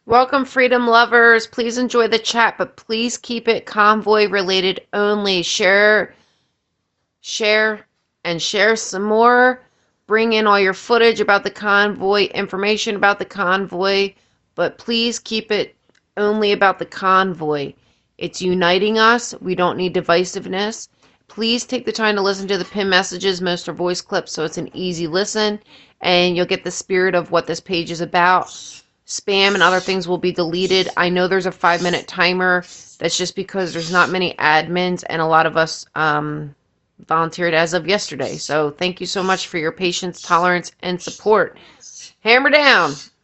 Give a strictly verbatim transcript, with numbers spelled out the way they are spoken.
Welcome, freedom lovers. Please enjoy the chat, but please keep it convoy related only. Share, share, and share some more. Bring in all your footage about the convoy, information about the convoy, but please keep it only about the convoy. It's uniting us. We don't need divisiveness. Please take the time to listen to the pin messages. Most are voice clips, so it's an easy listen, and you'll get the spirit of what this page is about. Spam and other things will be deleted. I know there's a five minute timer. That's just because there's not many admins, and a lot of us um, volunteered as of yesterday. So thank you so much for your patience, tolerance, and support. Hammer down.